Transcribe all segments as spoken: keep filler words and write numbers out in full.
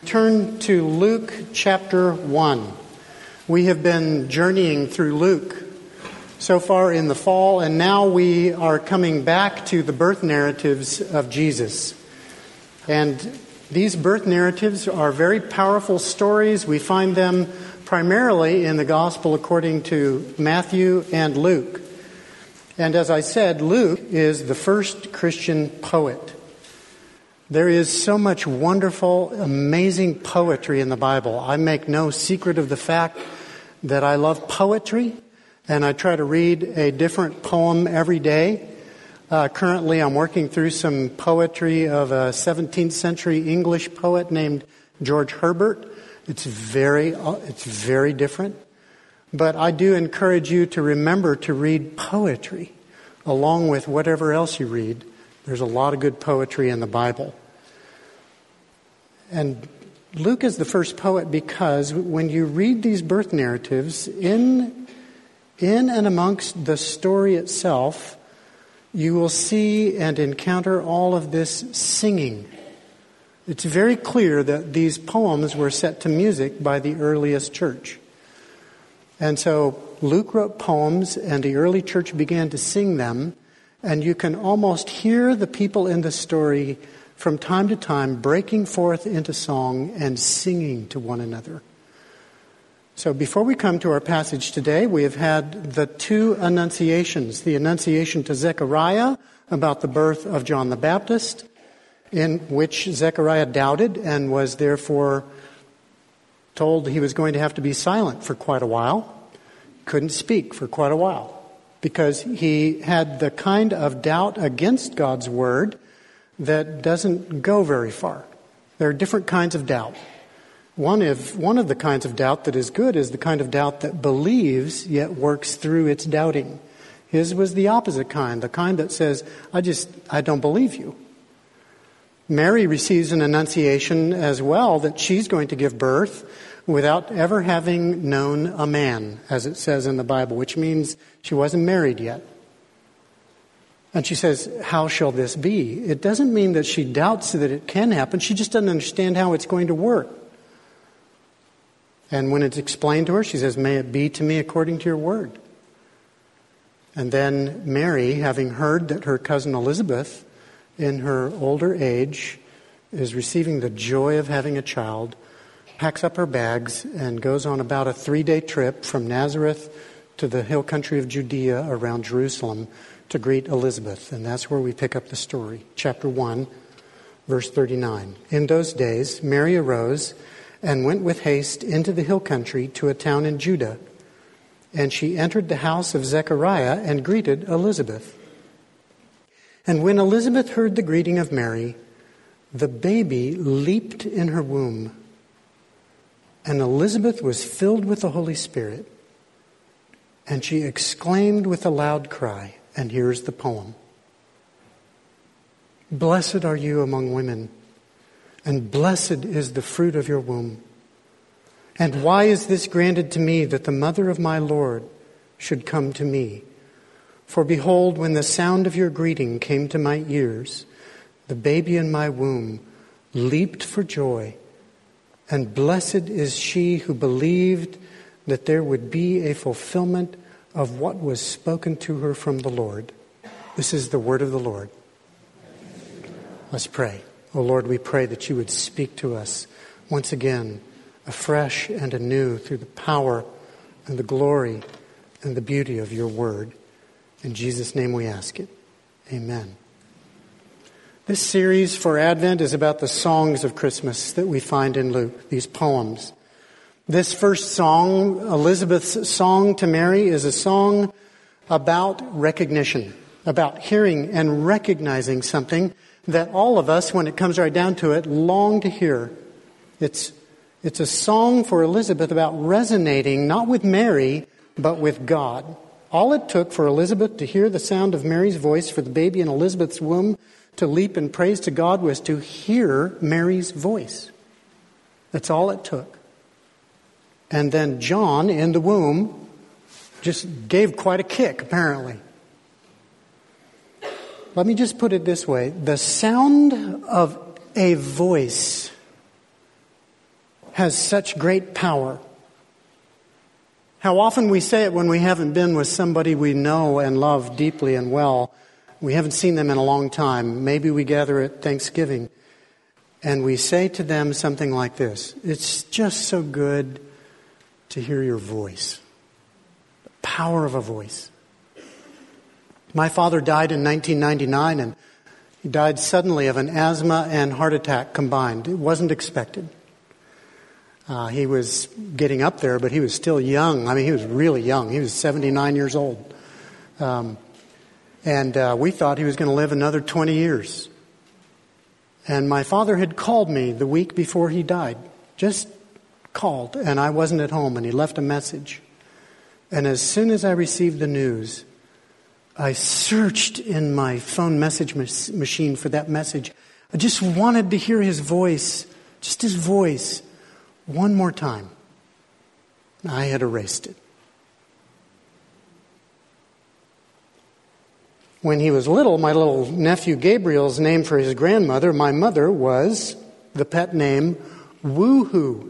Turn to Luke chapter one. We have been journeying through Luke so far in the fall, and now we are coming back to the birth narratives of Jesus. And these birth narratives are very powerful stories. We find them primarily in the Gospel according to Matthew and Luke. And as I said, Luke is the first Christian poet. There is so much wonderful, amazing poetry in the Bible. I make no secret of the fact that I love poetry, and I try to read a different poem every day. Uh, currently, I'm working through some poetry of a seventeenth century English poet named George Herbert. It's very, it's very different. But I do encourage you to remember to read poetry along with whatever else you read. There's a lot of good poetry in the Bible. And Luke is the first poet because when you read these birth narratives, in, in and amongst the story itself, you will see and encounter all of this singing. It's very clear that these poems were set to music by the earliest church. And so Luke wrote poems, and the early church began to sing them, and you can almost hear the people in the story from time to time breaking forth into song and singing to one another. So before we come to our passage today, we have had the two annunciations. The annunciation to Zechariah about the birth of John the Baptist, in which Zechariah doubted and was therefore told he was going to have to be silent for quite a while. Couldn't speak for quite a while because he had the kind of doubt against God's word that doesn't go very far. There are different kinds of doubt. One of, one of the kinds of doubt that is good is the kind of doubt that believes yet works through its doubting. His was the opposite kind, the kind that says, I just, I don't believe you. Mary receives an annunciation as well that she's going to give birth without ever having known a man, as it says in the Bible, which means she wasn't married yet. And she says, how shall this be? It doesn't mean that she doubts that it can happen. She just doesn't understand how it's going to work. And when it's explained to her, she says, may it be to me according to your word. And then Mary, having heard that her cousin Elizabeth, in her older age, is receiving the joy of having a child, packs up her bags and goes on about a three-day trip from Nazareth to the hill country of Judea around Jerusalem to greet Elizabeth. And that's where we pick up the story. Chapter one, verse thirty-nine. In those days, Mary arose and went with haste into the hill country to a town in Judah. And she entered the house of Zechariah and greeted Elizabeth. And when Elizabeth heard the greeting of Mary, the baby leaped in her womb. And Elizabeth was filled with the Holy Spirit. And she exclaimed with a loud cry. And here's the poem. Blessed are you among women, and blessed is the fruit of your womb. And why is this granted to me, that the mother of my Lord should come to me? For behold, when the sound of your greeting came to my ears, the baby in my womb leaped for joy. And blessed is she who believed that there would be a fulfillment of what was spoken to her from the Lord. This is the word of the Lord. Let's pray. Oh Lord, we pray that you would speak to us once again, afresh and anew, through the power and the glory and the beauty of your word. In Jesus' name we ask it. Amen. This series for Advent is about the songs of Christmas that we find in Luke, these poems. This first song, Elizabeth's song to Mary, is a song about recognition, about hearing and recognizing something that all of us, when it comes right down to it, long to hear. It's, it's a song for Elizabeth about resonating not with Mary, but with God. All it took for Elizabeth to hear the sound of Mary's voice, for the baby in Elizabeth's womb to leap in praise to God, was to hear Mary's voice. That's all it took. And then John, in the womb, just gave quite a kick, apparently. Let me just put it this way. The sound of a voice has such great power. How often we say it when we haven't been with somebody we know and love deeply and well. We haven't seen them in a long time. Maybe we gather at Thanksgiving and we say to them something like this: "It's just so good to hear your voice." The power of a voice. My father died in nineteen ninety-nine, and he died suddenly of an asthma and heart attack combined. It wasn't expected. Uh, he was getting up there, but he was still young. I mean, he was really young. He was seventy-nine years old. Um, and uh, we thought he was going to live another twenty years. And my father had called me the week before he died. Just called, and I wasn't at home, and he left a message. And as soon as I received the news, I searched in my phone message machine for that message. I just wanted to hear his voice, just his voice, one more time. I had erased it. When he was little, my little nephew Gabriel's name for his grandmother, my mother, was the pet name Woohoo.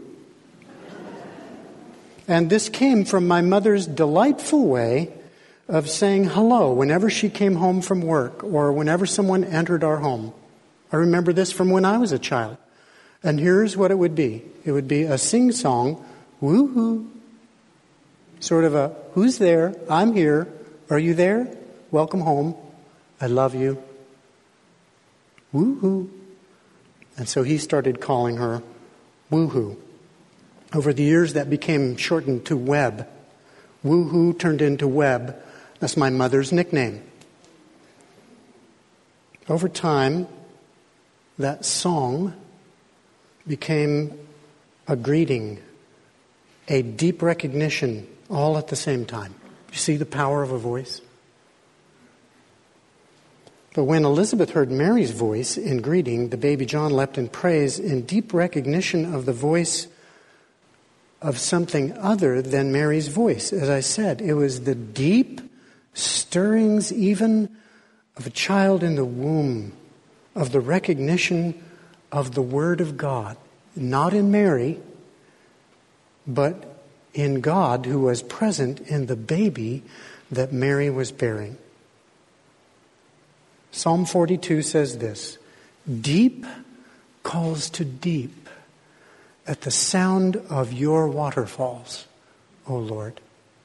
And this came from my mother's delightful way of saying hello whenever she came home from work or whenever someone entered our home. I remember this from when I was a child. And here's what it would be. It would be a sing-song, woo-hoo. Sort of a, who's there? I'm here. Are you there? Welcome home. I love you. Woo-hoo. And so he started calling her Woo-hoo. Over the years, that became shortened to Web. Woo-hoo turned into Web. That's my mother's nickname. Over time, that song became a greeting, a deep recognition, all at the same time. You see the power of a voice? But when Elizabeth heard Mary's voice in greeting, the baby John leapt in praise in deep recognition of the voice of something other than Mary's voice. As I said, it was the deep stirrings even of a child in the womb, of the recognition of the Word of God. Not in Mary, but in God who was present in the baby that Mary was bearing. Psalm forty-two says this: "Deep calls to deep at the sound of your waterfalls, O Lord."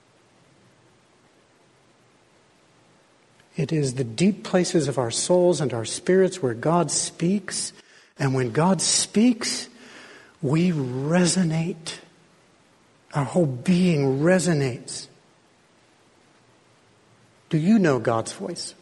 It is the deep places of our souls and our spirits where God speaks. And when God speaks, we resonate. Our whole being resonates. Do you know God's voice?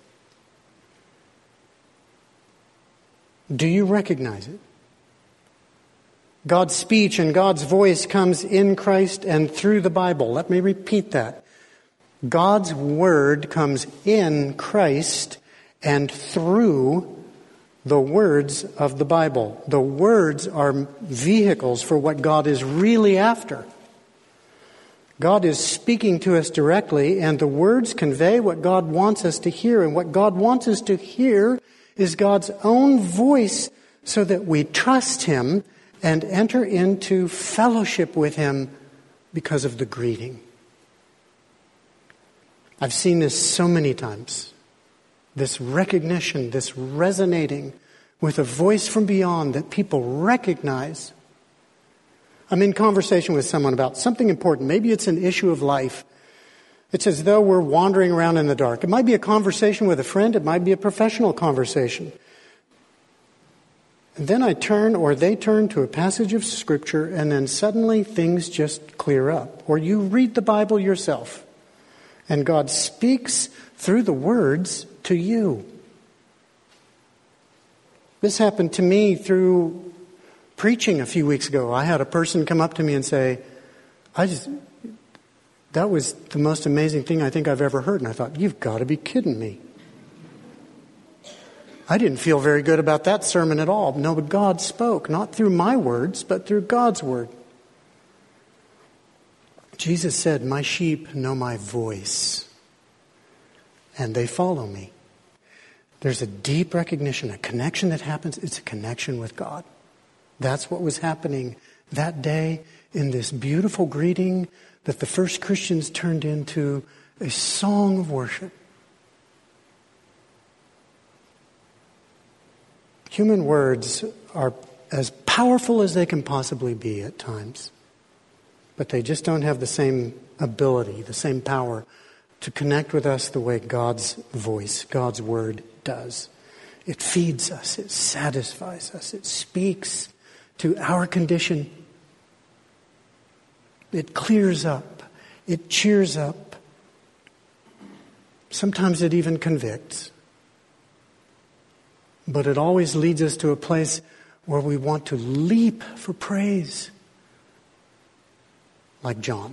Do you recognize it? God's speech and God's voice comes in Christ and through the Bible. Let me repeat that. God's Word comes in Christ and through the words of the Bible. The words are vehicles for what God is really after. God is speaking to us directly, and the words convey what God wants us to hear. And what God wants us to hear is God's own voice, so that we trust Him and enter into fellowship with Him because of the greeting. I've seen this so many times. This recognition, this resonating with a voice from beyond that people recognize. I'm in conversation with someone about something important. Maybe it's an issue of life. It's as though we're wandering around in the dark. It might be a conversation with a friend. It might be a professional conversation. And then I turn, or they turn, to a passage of Scripture, and then suddenly things just clear up. Or you read the Bible yourself, and God speaks through the words to you. This happened to me through preaching a few weeks ago. I had a person come up to me and say, I just... that was the most amazing thing I think I've ever heard. And I thought, you've got to be kidding me. I didn't feel very good about that sermon at all. No, but God spoke, not through my words, but through God's word. Jesus said, "My sheep know my voice, and they follow me." There's a deep recognition, a connection that happens. It's a connection with God. That's what was happening that day in this beautiful greeting that the first Christians turned into a song of worship. Human words are as powerful as they can possibly be at times, but they just don't have the same ability, the same power to connect with us the way God's voice, God's word does. It feeds us, it satisfies us, it speaks to our condition. It clears up, it cheers up. Sometimes it even convicts. But it always leads us to a place where we want to leap for praise, like John.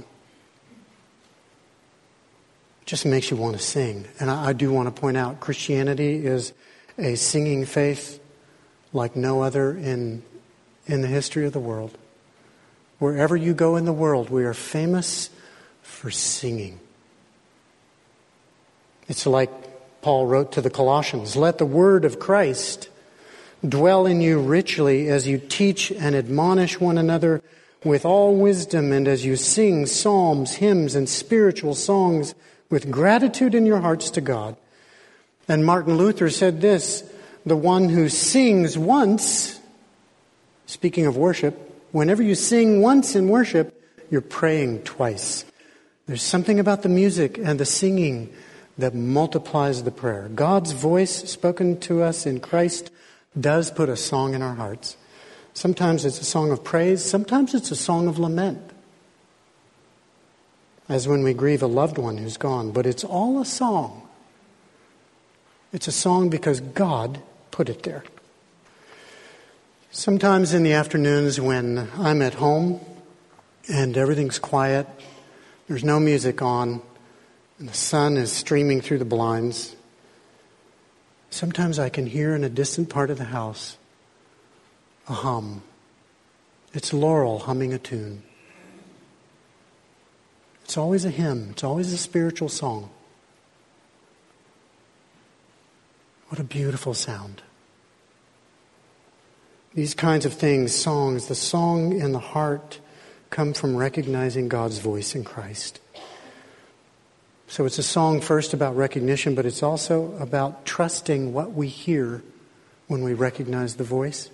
It just makes you want to sing. And I, I do want to point out, Christianity is a singing faith like no other in, in the history of the world. Wherever you go in the world, we are famous for singing. It's like Paul wrote to the Colossians, "Let the word of Christ dwell in you richly as you teach and admonish one another with all wisdom, and as you sing psalms, hymns, and spiritual songs with gratitude in your hearts to God." And Martin Luther said this, "The one who sings once," speaking of worship, whenever you sing once in worship, you're praying twice. There's something about the music and the singing that multiplies the prayer. God's voice spoken to us in Christ does put a song in our hearts. Sometimes it's a song of praise. Sometimes it's a song of lament, as when we grieve a loved one who's gone. But it's all a song. It's a song because God put it there. Sometimes in the afternoons when I'm at home and everything's quiet, there's no music on, and the sun is streaming through the blinds, sometimes I can hear in a distant part of the house a hum. It's Laurel humming a tune. It's always a hymn. It's always a spiritual song. What a beautiful sound. These kinds of things, songs, the song in the heart, come from recognizing God's voice in Christ. So it's a song first about recognition, but it's also about trusting what we hear when we recognize the voice.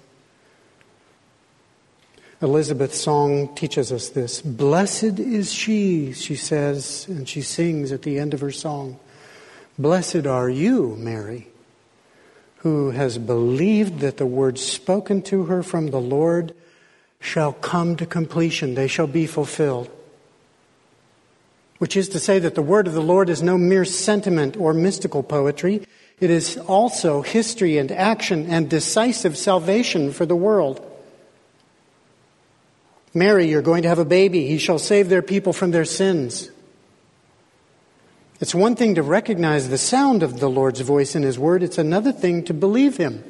Elizabeth's song teaches us this. "Blessed is she," she says, and she sings at the end of her song. "Blessed are you, Mary, who has believed that the words spoken to her from the Lord shall come to completion. They shall be fulfilled." Which is to say that the word of the Lord is no mere sentiment or mystical poetry. It is also history and action and decisive salvation for the world. "Mary, you're going to have a baby. He shall save their people from their sins." It's one thing to recognize the sound of the Lord's voice in His Word. It's another thing to believe Him.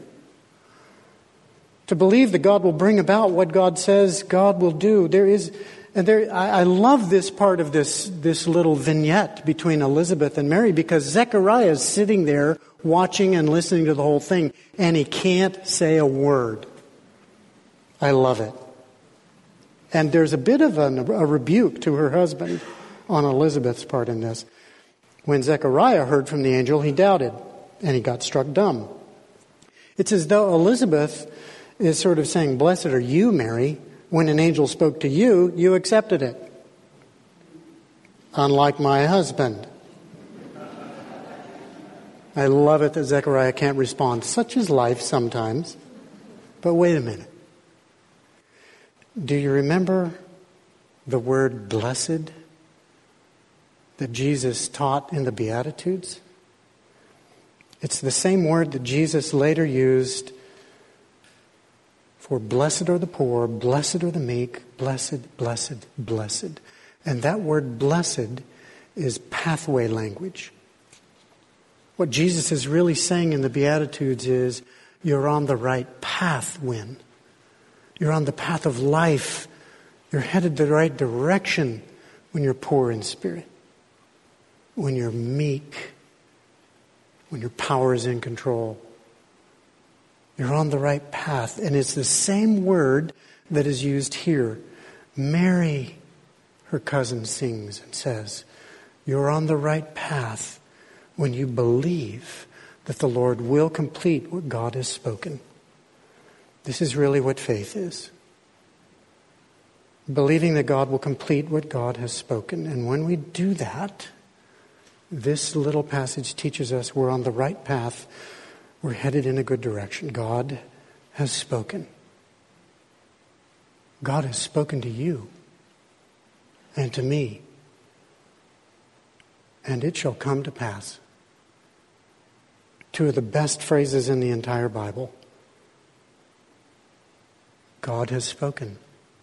To believe that God will bring about what God says God will do. There is, and there, I, I love this part of this, this little vignette between Elizabeth and Mary, because Zechariah is sitting there watching and listening to the whole thing, and he can't say a word. I love it. And there's a bit of an, a rebuke to her husband on Elizabeth's part in this. When Zechariah heard from the angel, he doubted, and he got struck dumb. It's as though Elizabeth is sort of saying, "Blessed are you, Mary. When an angel spoke to you, you accepted it. Unlike my husband." I love it that Zechariah can't respond. Such is life sometimes. But wait a minute. Do you remember the word blessed that Jesus taught in the Beatitudes? It's the same word that Jesus later used for blessed are the poor, blessed are the meek, blessed, blessed, blessed. And that word blessed is pathway language. What Jesus is really saying in the Beatitudes is, you're on the right path when. You're on the path of life. You're headed the right direction when you're poor in spirit. When you're meek. When your power is in control. You're on the right path. And it's the same word that is used here. Mary, her cousin, sings and says, you're on the right path when you believe that the Lord will complete what God has spoken. This is really what faith is. Believing that God will complete what God has spoken. And when we do that, this little passage teaches us we're on the right path. We're headed in a good direction. God has spoken. God has spoken to you and to me. And it shall come to pass. Two of the best phrases in the entire Bible. God has spoken.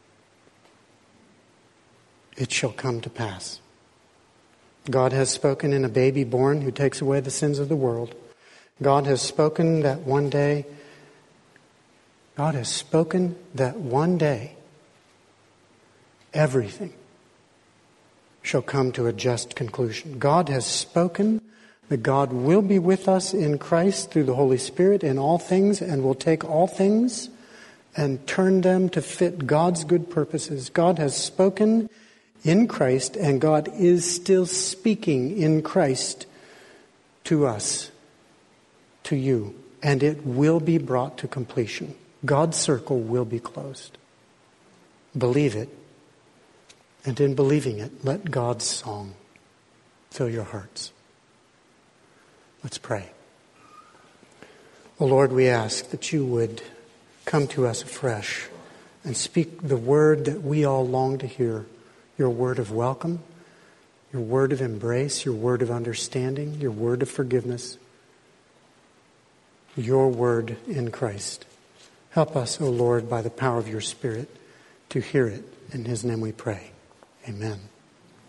It shall come to pass. God has spoken in a baby born who takes away the sins of the world. God has spoken that one day, God has spoken that one day, everything shall come to a just conclusion. God has spoken that God will be with us in Christ through the Holy Spirit in all things, and will take all things and turn them to fit God's good purposes. God has spoken in Christ, and God is still speaking in Christ to us, to you, and it will be brought to completion. God's circle will be closed. Believe it, and in believing it, let God's song fill your hearts. Let's pray. Oh Lord, we ask that you would come to us afresh and speak the word that we all long to hear, your word of welcome, your word of embrace, your word of understanding, your word of forgiveness, your word in Christ. Help us, O Lord, by the power of your Spirit, to hear it. In his name we pray. Amen.